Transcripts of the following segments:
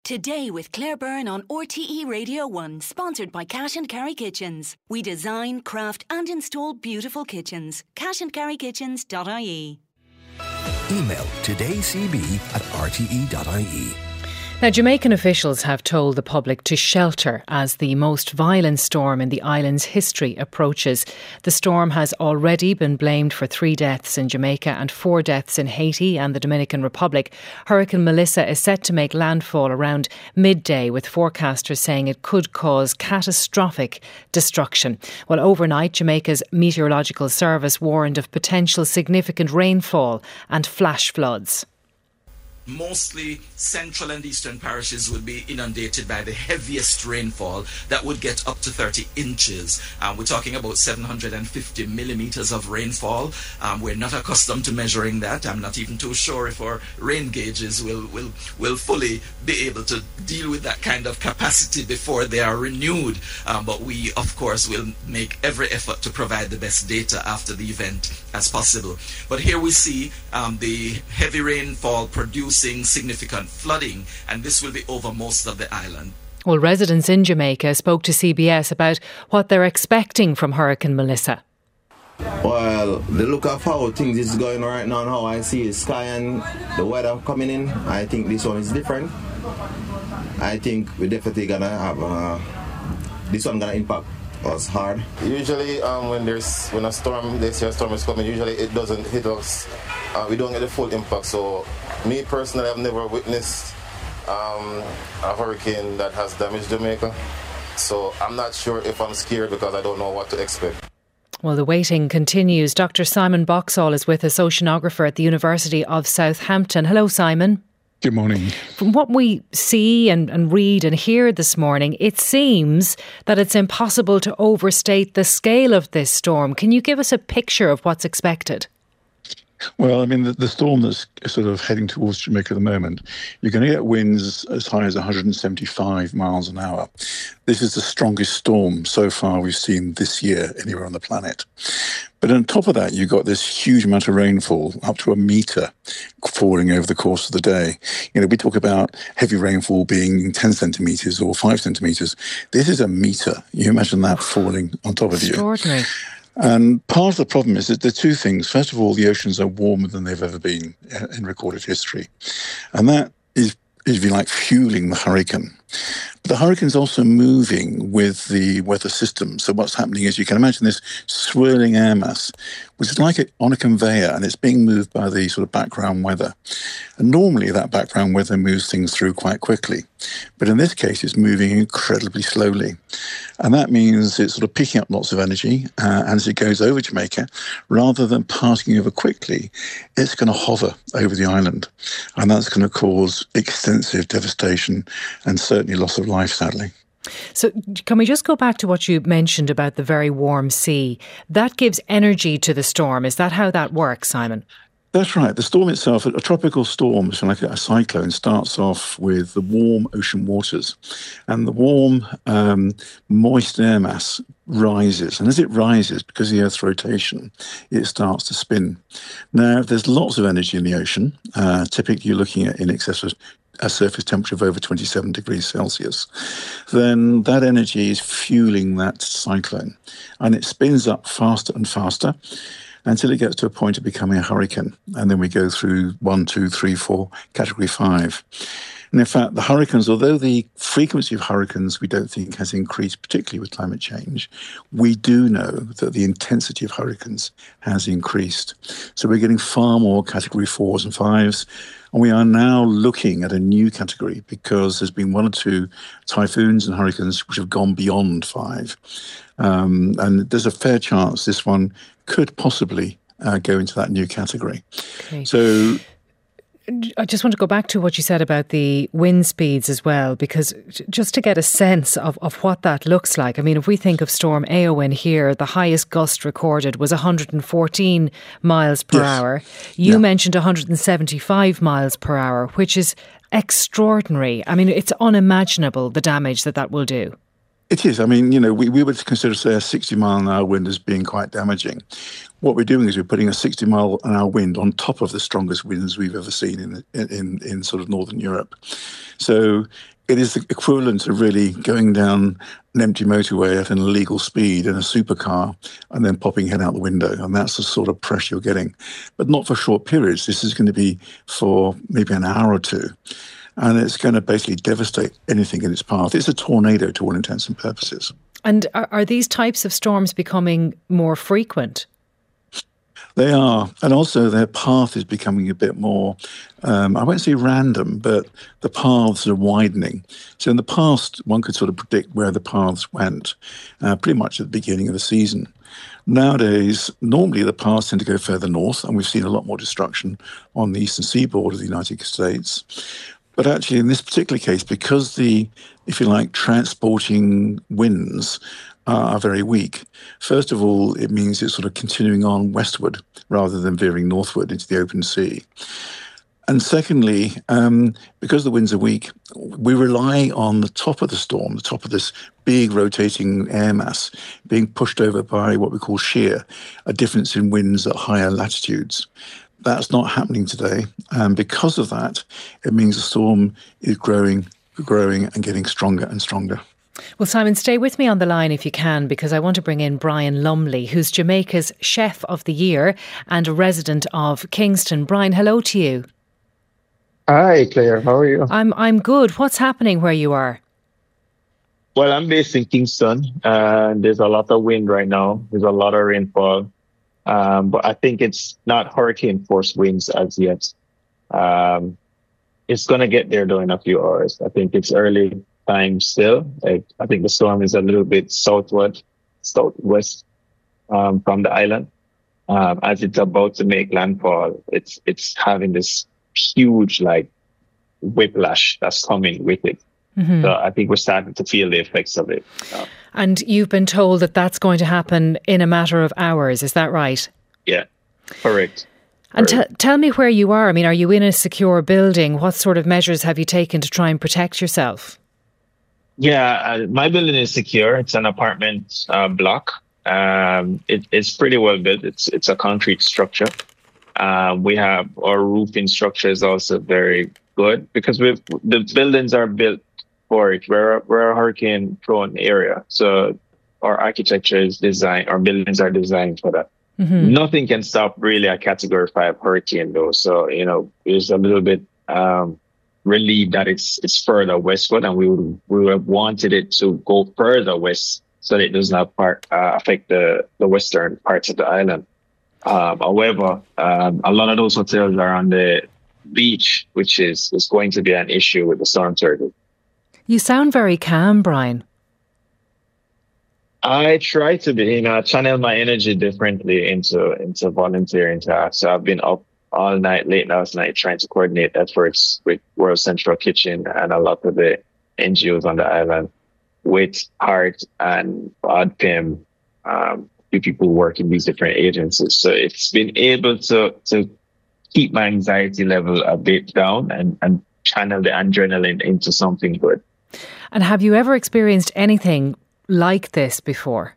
Today with Claire Byrne on RTE Radio 1, sponsored by Cash and Carry Kitchens. We design, craft and install beautiful kitchens. cashandcarrykitchens.ie. Email today.cb@rte.ie. Now, Jamaican officials have told the public to shelter as the most violent storm in the island's history approaches. The storm has already been blamed for 3 deaths in Jamaica and 4 deaths in Haiti and the Dominican Republic. Hurricane Melissa is set to make landfall around midday, with forecasters saying it could cause catastrophic destruction. Well, overnight, Jamaica's Meteorological Service warned of potential significant rainfall and flash floods. Mostly central and eastern parishes will be inundated by the heaviest rainfall that would get up to 30 inches. We're talking about 750 millimeters of rainfall. We're not accustomed to measuring that. I'm not even too sure if our rain gauges will fully be able to deal with that kind of capacity before they are renewed. But we, of course, will make every effort to provide the best data after the event as possible. But here we see the heavy rainfall producing significant flooding, and this will be over most of the island. Well, residents in Jamaica spoke to CBS about what they're expecting from Hurricane Melissa. Well, the look of how things is going right now and how I see the sky and the weather coming in, I think this one is different. I think we're definitely going to have this one going to impact us hard. Usually when a storm, they say a storm is coming, usually it doesn't hit us. We don't get the full impact. So me personally, I've never witnessed a hurricane that has damaged Jamaica. So I'm not sure if I'm scared because I don't know what to expect. Well, the waiting continues. Dr. Simon Boxall is with us, oceanographer at the University of Southampton. Hello, Simon. Good morning. From what we see and read and hear this morning, it seems that it's impossible to overstate the scale of this storm. Can you give us a picture of what's expected? Well, I mean, the storm that's sort of heading towards Jamaica at the moment, you're going to get winds as high as 175 miles an hour. This is the strongest storm so far we've seen this year anywhere on the planet. But on top of that, you've got this huge amount of rainfall, up to 1 metre, falling over the course of the day. You know, we talk about heavy rainfall being 10 centimetres or 5 centimetres. This is 1 metre. You imagine that falling on top of you. Extraordinary. And part of the problem is that there are 2 things. First of all, the oceans are warmer than they've ever been in recorded history. And that is, if you like, fueling the hurricane. But the hurricane's also moving with the weather system. So what's happening is you can imagine this swirling air mass, which is like on a conveyor, and it's being moved by the sort of background weather. And normally that background weather moves things through quite quickly. But in this case, it's moving incredibly slowly. And that means it's sort of picking up lots of energy. And as it goes over Jamaica, rather than passing over quickly, it's going to hover over the island. And that's going to cause extensive devastation and certainly loss of life, sadly. So can we just go back to what you mentioned about the very warm sea? That gives energy to the storm. Is that how that works, Simon? That's right. The storm itself, a tropical storm, so like a cyclone, starts off with the warm ocean waters. And the warm, moist air mass rises. And as it rises, because of the Earth's rotation, it starts to spin. Now, there's lots of energy in the ocean. Typically, you're looking at in excess of a surface temperature of over 27 degrees Celsius, then that energy is fueling that cyclone. And it spins up faster and faster until it gets to a point of becoming a hurricane. And then we go through 1, 2, 3, 4, category 5. And in fact, the hurricanes, although the frequency of hurricanes we don't think has increased, particularly with climate change, we do know that the intensity of hurricanes has increased. So we're getting far more category 4s and 5s. And we are now looking at a new category because there's been 1 or 2 typhoons and hurricanes which have gone beyond 5. And there's a fair chance this one could possibly go into that new category. Okay. So I just want to go back to what you said about the wind speeds as well, because just to get a sense of what that looks like. I mean, if we think of Storm Eowyn here, the highest gust recorded was 114 miles per hour. You mentioned 175 miles per hour, which is extraordinary. I mean, it's unimaginable the damage that will do. It is. I mean, you know, we would consider, say, a 60-mile-an-hour wind as being quite damaging. What we're doing is we're putting a 60-mile-an-hour wind on top of the strongest winds we've ever seen in sort of northern Europe. So it is the equivalent of really going down an empty motorway at an illegal speed in a supercar and then popping your head out the window. And that's the sort of pressure you're getting. But not for short periods. This is going to be for maybe an hour or two. And it's going to basically devastate anything in its path. It's a tornado to all intents and purposes. And are these types of storms becoming more frequent? They are. And also their path is becoming a bit more, I won't say random, but the paths are widening. So in the past, one could sort of predict where the paths went pretty much at the beginning of the season. Nowadays, normally the paths tend to go further north, and we've seen a lot more destruction on the eastern seaboard of the United States. But actually, in this particular case, because the, if you like, transporting winds are very weak, first of all, it means it's sort of continuing on westward rather than veering northward into the open sea. And secondly, because the winds are weak, we rely on the top of the storm, the top of this big rotating air mass being pushed over by what we call shear, a difference in winds at higher latitudes. That's not happening today. And because of that, it means the storm is growing and getting stronger and stronger. Well, Simon, stay with me on the line if you can, because I want to bring in Brian Lumley, who's Jamaica's Chef of the Year and a resident of Kingston. Brian, hello to you. Hi, Claire. How are you? I'm good. What's happening where you are? Well, I'm based in Kingston, and there's a lot of wind right now. There's a lot of rainfall, but I think it's not hurricane force winds as yet. It's going to get there though in a few hours. I think it's early time still. I think the storm is a little bit southwest from the island. As it's about to make landfall, it's having this huge whiplash that's coming with it. Mm-hmm. So I think we're starting to feel the effects of it. And you've been told that that's going to happen in a matter of hours, is that right? Yeah, correct. And tell me where you are. I mean, are you in a secure building? What sort of measures have you taken to try and protect yourself? Yeah, my building is secure. It's an apartment block. It's pretty well built. It's a concrete structure. We have our roofing structure is also very good because the buildings are built for it. We're a hurricane prone area. So our architecture is designed, our buildings are designed for that. Mm-hmm. Nothing can stop really a category 5 hurricane though. So, it's a little bit relieved that it's further westward, and we would have wanted it to go further west so that it does not affect the western parts of the island. However, a lot of those hotels are on the beach, which is going to be an issue with the storm surge. You sound very calm, Brian. I try to be, channel my energy differently into volunteering tasks. So I've been up all night, late last night, trying to coordinate efforts with World Central Kitchen and a lot of the NGOs on the island, with Heart and ODPIM, few people work in these different agencies. So it's been able to keep my anxiety level a bit down and channel the adrenaline into something good. And have you ever experienced anything like this before?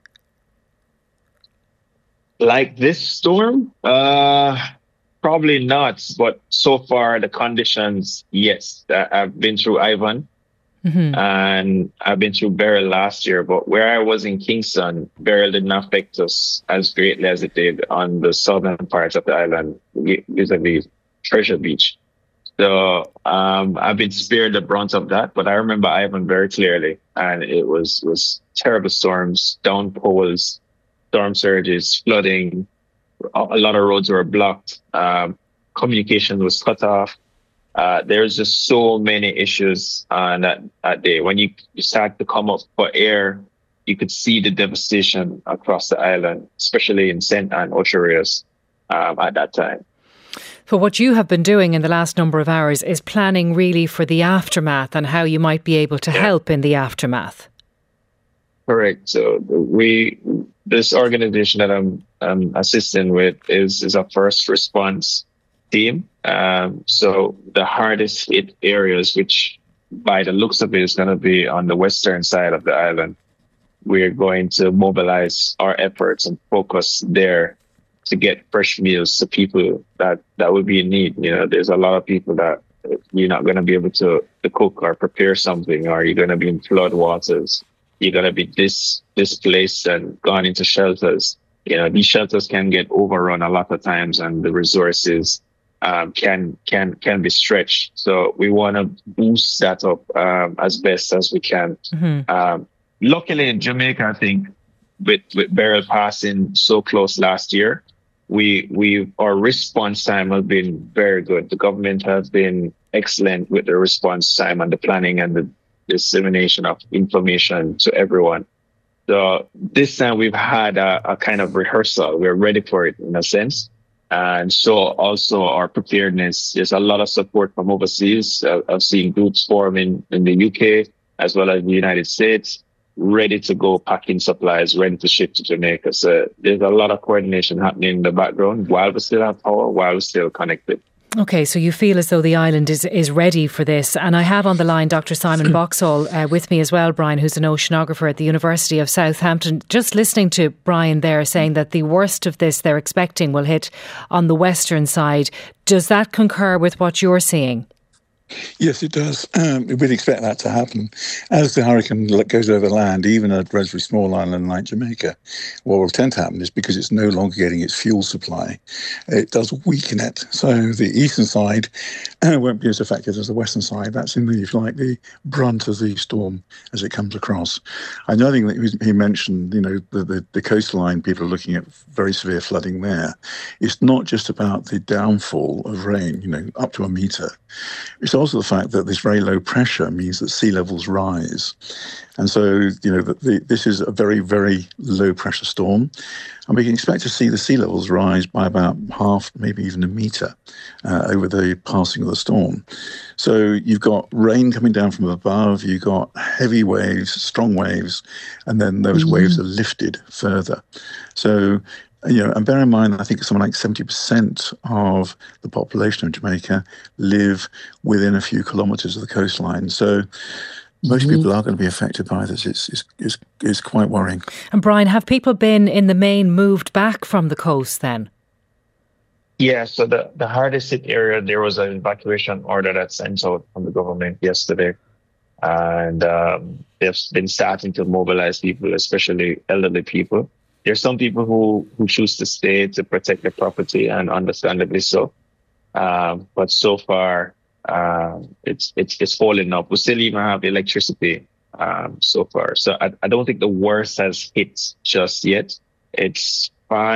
Like this storm? Probably not, but so far the conditions, yes. I've been through Ivan. Mm-hmm. And I've been through Beryl last year, but where I was in Kingston, Beryl didn't affect us as greatly as it did on the southern parts of the island, vis-a-vis Treasure Beach. So I've been spared the brunt of that, but I remember Ivan very clearly, and it was terrible storms, downpours, storm surges, flooding. A lot of roads were blocked. Communication was cut off. There's just so many issues on that day. When you start to come up for air, you could see the devastation across the island, especially in St. Anne, Ocho Rios, at that time. So what you have been doing in the last number of hours is planning really for the aftermath and how you might be able to help in the aftermath. Correct. So this organization that I'm assisting with is a first response team. So the hardest hit areas, which by the looks of it is going to be on the western side of the island, we're going to mobilize our efforts and focus there to get fresh meals to people that would be in need. There's a lot of people that you're not going to be able to cook or prepare something, or you're going to be in flood waters. You're going to be displaced and gone into shelters. These shelters can get overrun a lot of times, and the resources can be stretched. So we want to boost that up as best as we can. Luckily in Jamaica, I think with Beryl passing so close last year, our response time has been very good. The government has been excellent with the response time and the planning and the dissemination of information to everyone. So this time we've had a kind of rehearsal. We're ready for it in a sense. And so also our preparedness, there's a lot of support from overseas. I've seen groups form in the UK as well as the United States, ready to go packing supplies, ready to ship to Jamaica. So there's a lot of coordination happening in the background while we still have power, while we're still connected. Okay, so you feel as though the island is ready for this. And I have on the line Dr. Simon Boxall with me as well, Brian, who's an oceanographer at the University of Southampton. Just listening to Brian there saying that the worst of this they're expecting will hit on the western side. Does that concur with what you're seeing? Yes, it does. We'd expect that to happen. As the hurricane goes over land, even a relatively small island like Jamaica, what will tend to happen is because it's no longer getting its fuel supply, it does weaken it. So the eastern side won't be as affected as the western side. That's in the, if you like, the brunt of the storm as it comes across. Another thing that he mentioned, the coastline, people are looking at very severe flooding there. It's not just about the downfall of rain, up to a metre. It's also the fact that this very low pressure means that sea levels rise. And so, this is a very, very low pressure storm. And we can expect to see the sea levels rise by about half, maybe even a metre over the passing of the storm. So you've got rain coming down from above, you've got heavy waves, strong waves, and then those waves are lifted further. So, and bear in mind, I think something like 70% of the population of Jamaica live within a few kilometres of the coastline. So most people are going to be affected by this. It's quite worrying. And Brian, have people been in the main moved back from the coast then? Yeah, so the hardest hit area, there was an evacuation order that sent out from the government yesterday. And they've been starting to mobilize people, especially elderly people. There's some people who choose to stay to protect their property, and understandably so. But so far, it's falling up. We still even have electricity so far. So I don't think the worst has hit just yet. It's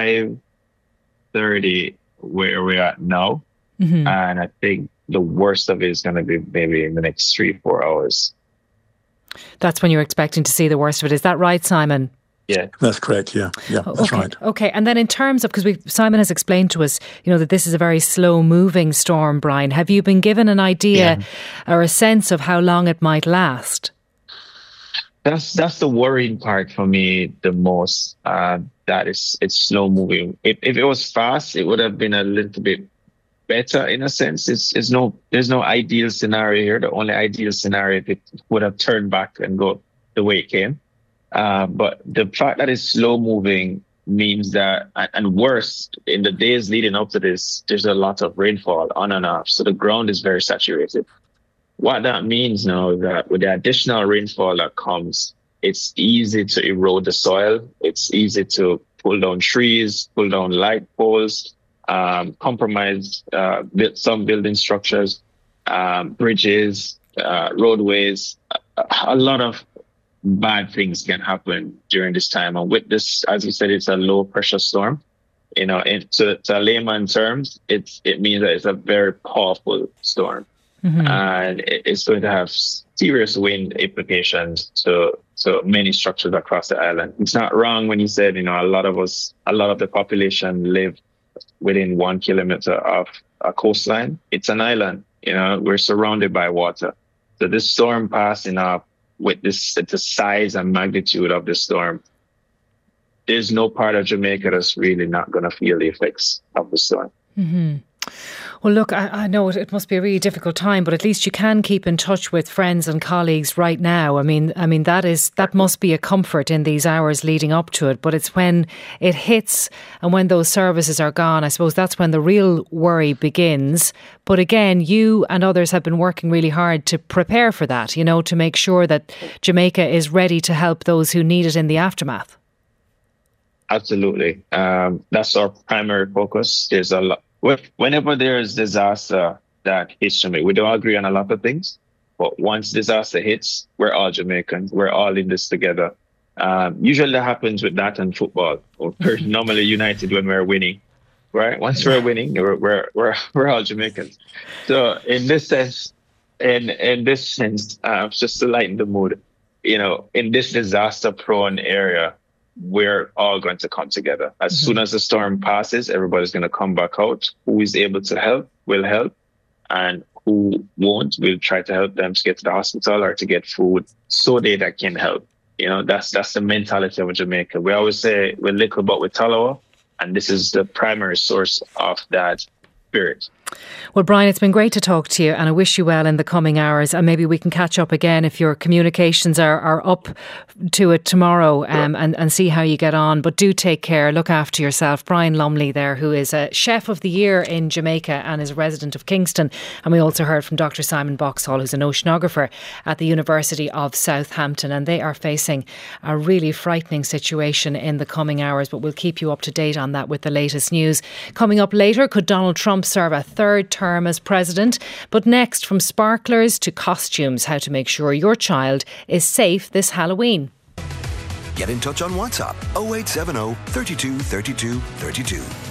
5:30 where we're at now. And I think the worst of it is going to be maybe in the next 3-4 hours. That's when you're expecting to see the worst of it. Is that right, Simon? Yeah, that's correct. Yeah, that's right. Okay, and then in terms of, because Simon has explained to us, that this is a very slow-moving storm, Brian. Have you been given an idea or a sense of how long it might last? That's the worrying part for me the most. That it's slow-moving. If it was fast, it would have been a little bit better in a sense. There's no ideal scenario here. The only ideal scenario, if it would have turned back and go the way it came. But the fact that it's slow moving means that, and worse, in the days leading up to this, there's a lot of rainfall on and off. So the ground is very saturated. What that means now is that with the additional rainfall that comes, it's easy to erode the soil. It's easy to pull down trees, pull down light poles, compromise some building structures, bridges, roadways. A lot of bad things can happen during this time. And with this, as you said, it's a low pressure storm. To layman terms, it means that it's a very powerful storm. And it's going to have serious wind implications to many structures across the island. It's not wrong when you said, a lot of the population live within 1 kilometer of a coastline. It's an island, we're surrounded by water. So this storm passing up with the size and magnitude of the storm, there's no part of Jamaica that's really not going to feel the effects of the storm. Well, look, I know it must be a really difficult time, but at least you can keep in touch with friends and colleagues right now. I mean that must be a comfort in these hours leading up to it. But it's when it hits and when those services are gone, I suppose that's when the real worry begins. But again, you and others have been working really hard to prepare for that, you know, to make sure that Jamaica is ready to help those who need it in the aftermath. Absolutely. That's our primary focus. There's a lot. Whenever there is disaster that hits Jamaica, we don't agree on a lot of things, but once disaster hits, we're all Jamaicans. We're all in this together. Usually that happens with that and football. We're normally united when we're winning, right? Once we're winning, we're all Jamaicans. So in this sense, just to lighten the mood, you know, in this disaster-prone area, we're all going to come together. As soon as the storm passes, everybody's going to come back out. Who is able to help will help, and who won't, we'll try to help them to get to the hospital or to get food so they that can help. You know, that's the mentality of Jamaica. We always say we're little but we're Talawa, and this is the primary source of that spirit. Well, Brian, it's been great to talk to you, and I wish you well in the coming hours, and maybe we can catch up again if your communications are up to it tomorrow, and see how you get on. But do take care, look after yourself. Brian Lumley there, who is a Chef of the Year in Jamaica and is a resident of Kingston. And we also heard from Dr. Simon Boxhall, who's an oceanographer at the University of Southampton, and they are facing a really frightening situation in the coming hours, but we'll keep you up to date on that with the latest news. Coming up later, could Donald Trump serve a third term as president? But next, from sparklers to costumes, how to make sure your child is safe this Halloween. Get in touch on WhatsApp 0870 32 32 32.